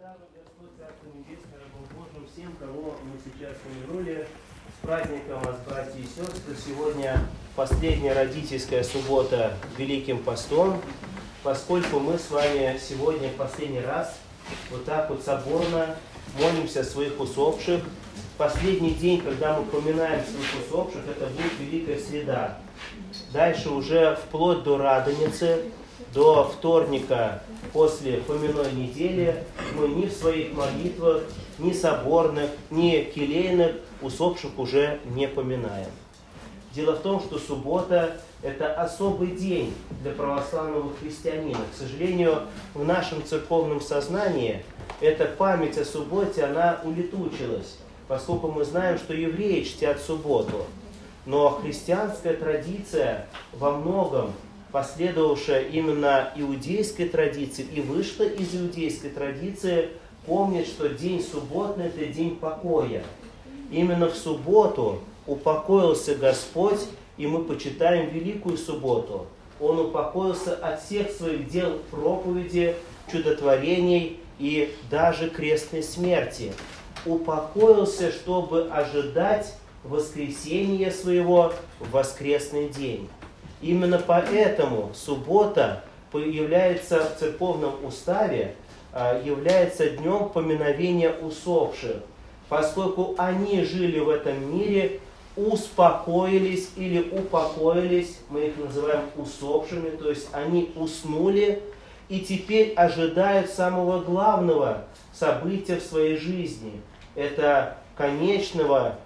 Да, Господь, Царство Небесное, рабом Божьим, всем, кого мы сейчас помянули, с праздником вас, братья и сестры. Сегодня последняя родительская суббота Великим Постом, поскольку мы с вами сегодня в последний раз вот так вот соборно молимся о своих усопших. Последний день, когда мы поминаем своих усопших, это будет Великая Среда. Дальше уже вплоть до Радоницы, до вторника после поминной недели мы ни в своих молитвах, ни соборных, ни келейных усопших уже не поминаем. Дело в том, что суббота – это особый день для православного христианина. К сожалению, в нашем церковном сознании эта память о субботе, она улетучилась, поскольку мы знаем, что евреи чтят субботу. Но христианская традиция во многом, последовавшая именно иудейской традиции и вышла из иудейской традиции, помнит, что день субботный – это день покоя. Именно в субботу упокоился Господь, и мы почитаем Великую Субботу. Он упокоился от всех своих дел проповеди, чудотворений и даже крестной смерти. Упокоился, чтобы ожидать воскресения своего в воскресный день. Именно поэтому суббота является в церковном уставе, является днем поминовения усопших, поскольку они жили в этом мире, успокоились или упокоились, мы их называем усопшими, то есть они уснули и теперь ожидают самого главного события в своей жизни. Это конечного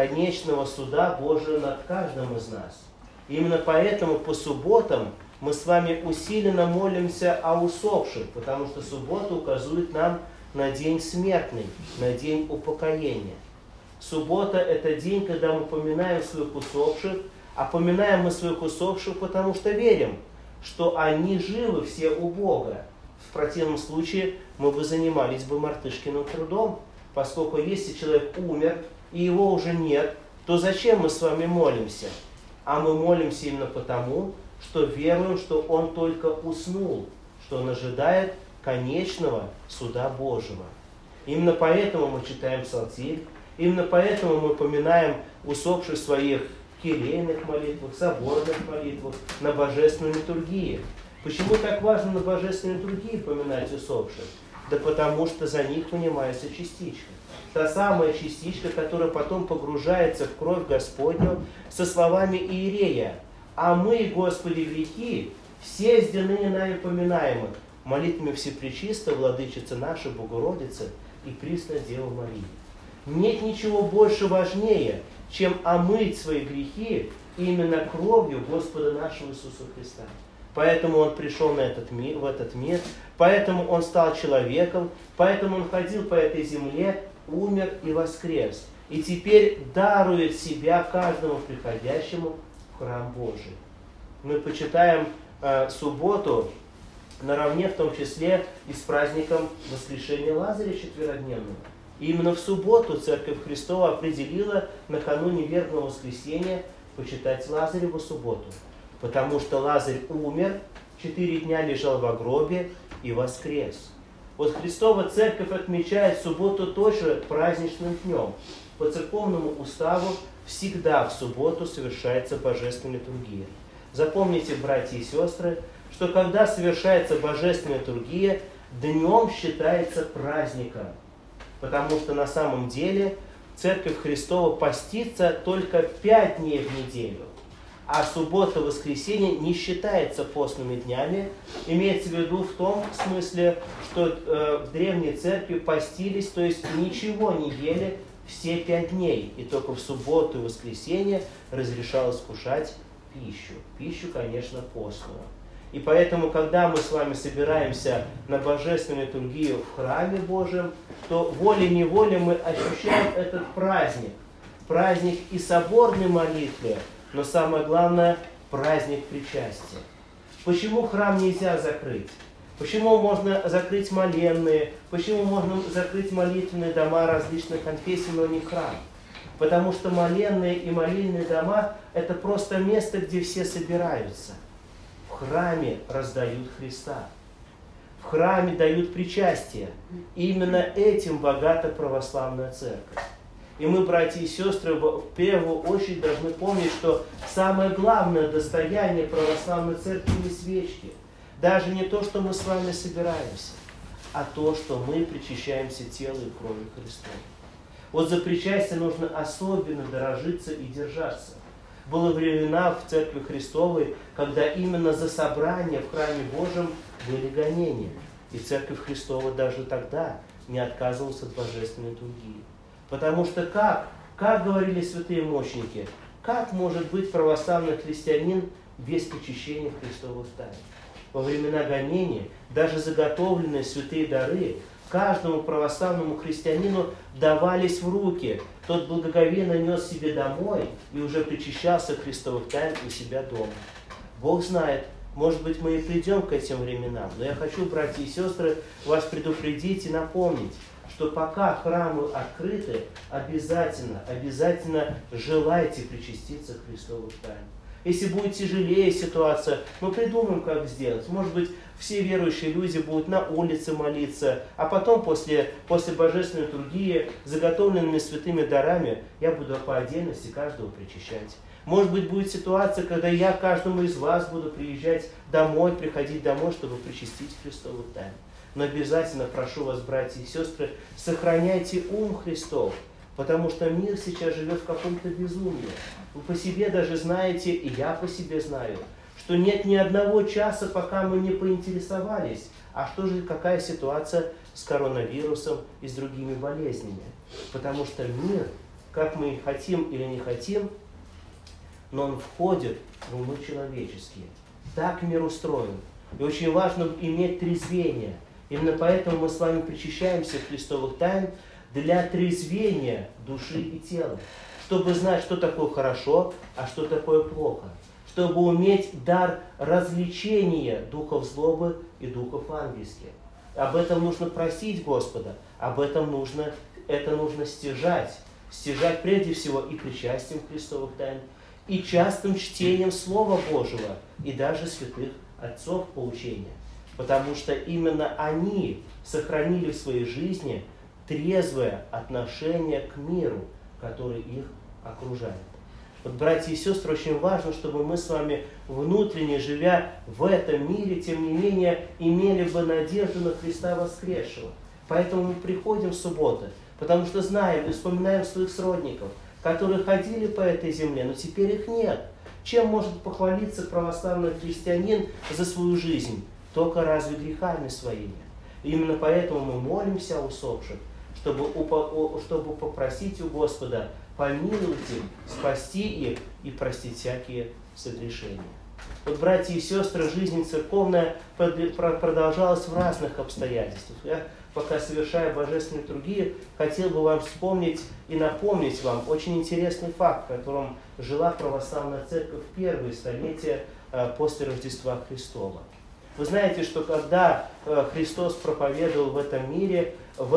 суда Божия над каждым из нас. Именно поэтому по субботам мы с вами усиленно молимся о усопших, потому что суббота указывает нам на день смертный, на день упокоения. Суббота – это день, когда мы поминаем своих усопших, а поминаем мы своих усопших, потому что верим, что они живы все у Бога. В противном случае мы бы занимались бы мартышкиным трудом, поскольку если человек умер и его уже нет, то зачем мы с вами молимся? А мы молимся именно потому, что веруем, что он только уснул, что он ожидает конечного суда Божьего. Именно поэтому мы читаем псалтирь, именно поэтому мы поминаем усопших в своих келейных молитвах, соборных молитвах, на божественной литургии. Почему так важно на божественной литургии поминать усопших? Да потому что за них вынимается частичка. Та самая частичка, которая потом погружается в кровь Господню со словами Иерея: «А мы, Господи, грехи, все сделаны нами поминаемых, молитвами Всепречистой, Владычицы нашей, Богородицы и Пресной Девы Марии». Нет ничего больше важнее, чем омыть свои грехи именно кровью Господа нашего Иисуса Христа. Поэтому Он пришел в этот мир, поэтому Он стал человеком, поэтому Он ходил по этой земле, умер и воскрес. И теперь дарует себя каждому приходящему в храм Божий. Мы почитаем субботу наравне в том числе и с праздником воскрешения Лазаря четверодневного. И именно в субботу Церковь Христова определила накануне вербного воскресения почитать Лазареву субботу. Потому что Лазарь умер, 4 дня лежал во гробе и воскрес. Вот Христова Церковь отмечает субботу тоже праздничным днем. По церковному уставу всегда в субботу совершается божественная литургия. Запомните, братья и сестры, что когда совершается божественная литургия, днем считается праздником. Потому что на самом деле Церковь Христова постится только 5 дней в неделю. А суббота-воскресенье не считается постными днями. Имеется в виду в том смысле, что в Древней Церкви постились, то есть ничего не ели все 5 дней. И только в субботу и воскресенье разрешалось кушать пищу, конечно, постную. И поэтому, когда мы с вами собираемся на божественную литургию в храме Божьем, то волей-неволей мы ощущаем этот праздник. Праздник и соборной молитвы, но самое главное – праздник причастия. Почему храм нельзя закрыть? Почему можно закрыть моленные? Почему можно закрыть молитвенные дома различных конфессий, но не храм? Потому что моленные и молильные дома – это просто место, где все собираются. В храме раздают Христа. В в храме дают причастие. Именно этим богата православная церковь. И мы, братья и сестры, в первую очередь должны помнить, что самое главное достояние православной церкви не свечки. Даже не то, что мы с вами собираемся, а то, что мы причащаемся телу и крови Христова. Вот за причастие нужно особенно дорожиться и держаться. Было времена в Церкви Христовой, когда именно за собрание в храме Божьем были гонения. И Церковь Христова даже тогда не отказывалась от божественной литургии. Потому что как говорили святые мученики, как может быть православный христианин без причащения Христовых тайн? Во времена гонения даже заготовленные святые дары каждому православному христианину давались в руки. Тот благоговейно нес себе домой и уже причащался Христовых тайн у себя дома. Бог знает, может быть, мы и придем к этим временам, но я хочу, братья и сестры, вас предупредить и напомнить, что пока храмы открыты, обязательно желайте причаститься Христовых тайн. Если будет тяжелее ситуация, мы придумаем, как сделать. Может быть, все верующие люди будут на улице молиться, а потом после божественной литургии, заготовленными святыми дарами, я буду по отдельности каждого причащать. Может быть, будет ситуация, когда я каждому из вас буду приходить домой, чтобы причастить Христовых тайн. Но обязательно прошу вас, братья и сестры, сохраняйте ум Христов, потому что мир сейчас живет в каком-то безумии. Вы по себе даже знаете, и я по себе знаю, что нет ни одного часа, пока мы не поинтересовались, а что же, какая ситуация с коронавирусом и с другими болезнями. Потому что мир, как мы хотим или не хотим, но он входит в умы человеческие. Так мир устроен. И очень важно иметь трезвение. Именно поэтому мы с вами причащаемся Христовых тайн для трезвения души и тела. Чтобы знать, что такое хорошо, а что такое плохо. Чтобы уметь дар развлечения духов злобы и духов ангельских. Об этом нужно просить Господа, это нужно стяжать. Стяжать прежде всего и причастием Христовых тайн, и частым чтением Слова Божьего, и даже святых отцов поучения. Потому что именно они сохранили в своей жизни трезвое отношение к миру, который их окружает. Вот, братья и сестры, очень важно, чтобы мы с вами, внутренне живя в этом мире, тем не менее, имели бы надежду на Христа воскресшего. Поэтому мы приходим в субботу, потому что знаем и вспоминаем своих сродников, которые ходили по этой земле, но теперь их нет. Чем может похвалиться православный христианин за свою жизнь? Только разве грехами своими? И именно поэтому мы молимся о усопших, чтобы попросить у Господа помиловать их, спасти их и простить всякие согрешения. Вот, братья и сестры, жизнь церковная продолжалась в разных обстоятельствах. Я, пока совершая божественную литургию, хотел бы вам вспомнить и напомнить вам очень интересный факт, в котором жила православная церковь в первые столетия после Рождества Христова. Вы знаете, что когда Христос проповедовал в этом мире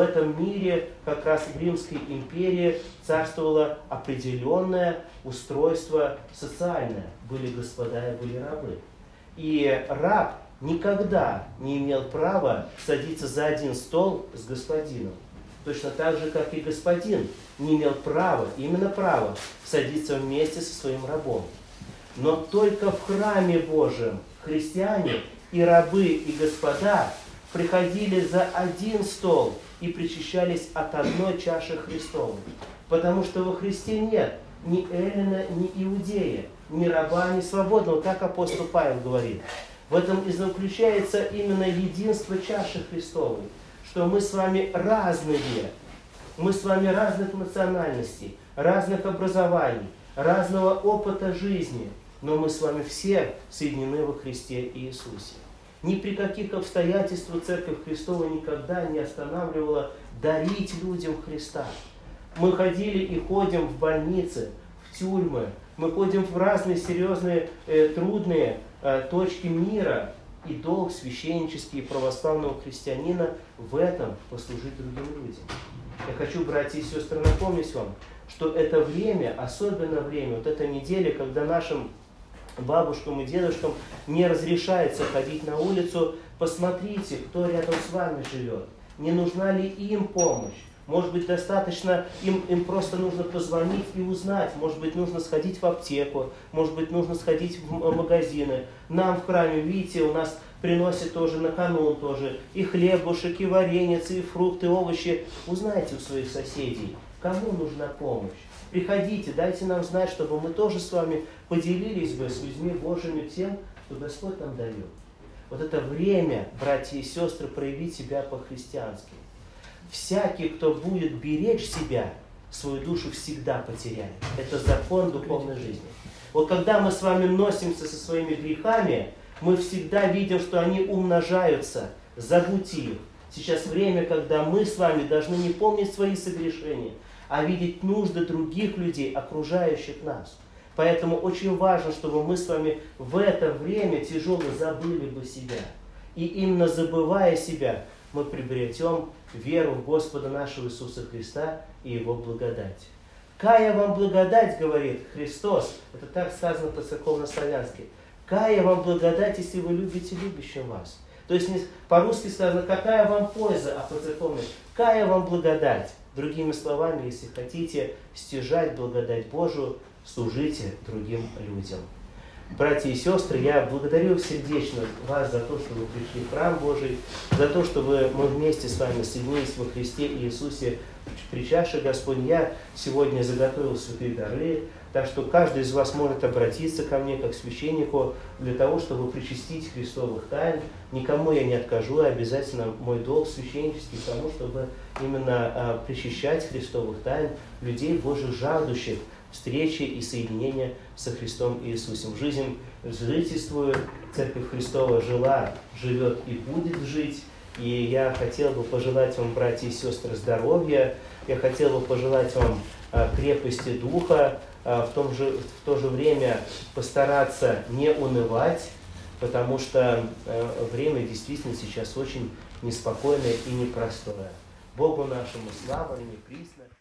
как раз в Римской империи царствовало определенное устройство социальное. Были господа и были рабы. И раб никогда не имел права садиться за один стол с господином. Точно так же, как и господин не имел права, именно права, садиться вместе со своим рабом. Но только в храме Божьем христиане и рабы, и господа приходили за один стол и причащались от одной чаши Христовой. Потому что во Христе нет ни эллина, ни иудея, ни раба, ни свободного, так апостол Павел говорит. В этом и заключается именно единство чаши Христовой, что мы с вами разные, мы с вами разных национальностей, разных образований, разного опыта жизни, но мы с вами все соединены во Христе Иисусе. Ни при каких обстоятельствах Церковь Христова никогда не останавливала дарить людям Христа. Мы ходили и ходим в больницы, в тюрьмы, мы ходим в разные серьезные, трудные точки мира, и долг священнический и православного христианина в этом послужить другим людям. Я хочу, братья и сестры, напомнить вам, что это время, особенно время, вот эта неделя, когда нашим бабушкам и дедушкам не разрешается ходить на улицу. Посмотрите, кто рядом с вами живет. Не нужна ли им помощь? Может быть, достаточно, им просто нужно позвонить и узнать. Может быть, нужно сходить в аптеку. Может быть, нужно сходить в магазины. Нам в храме, видите, у нас приносят тоже на канун тоже и хлебушек, и вареницы, и фрукты, и овощи. Узнайте у своих соседей, кому нужна помощь. Приходите, дайте нам знать, чтобы мы тоже с вами поделились бы с людьми Божьими тем, что Господь нам дает. Вот это время, братья и сестры, проявить себя по-христиански. Всякий, кто будет беречь себя, свою душу всегда потеряет. Это закон духовной жизни. Вот когда мы с вами носимся со своими грехами, мы всегда видим, что они умножаются. Забудьте их. Сейчас время, когда мы с вами должны не помнить свои согрешения, а видеть нужды других людей, окружающих нас. Поэтому очень важно, чтобы мы с вами в это время тяжело забыли бы себя. И именно забывая себя, мы приобретем веру в Господа нашего Иисуса Христа и Его благодать. «Кая вам благодать, — говорит Христос», это так сказано по-церковно-славянски, «Кая вам благодать, если вы любите любящим вас». То есть по-русски сказано, какая вам польза, а по-церковно, «Кая вам благодать». Другими словами, если хотите стяжать благодать Божию, служите другим людям. Братья и сестры, я благодарю сердечно вас за то, что вы пришли в храм Божий, за то, что мы вместе с вами соединились во Христе Иисусе при чаше Господней. Я сегодня заготовил святые дары, так что каждый из вас может обратиться ко мне, как священнику, для того, чтобы причастить Христовых тайн. Никому я не откажу, обязательно мой долг священнический к тому, чтобы именно причащать Христовых тайн людей Божьих, жаждущих встречи и соединения со Христом Иисусом. Жизнь жительствует, Церковь Христова жила, живет и будет жить. И я хотел бы пожелать вам, братья и сестры, здоровья. Я хотел бы пожелать вам крепости духа, в то же время постараться не унывать, потому что время действительно сейчас очень неспокойное и непростое. Богу нашему слава и присно.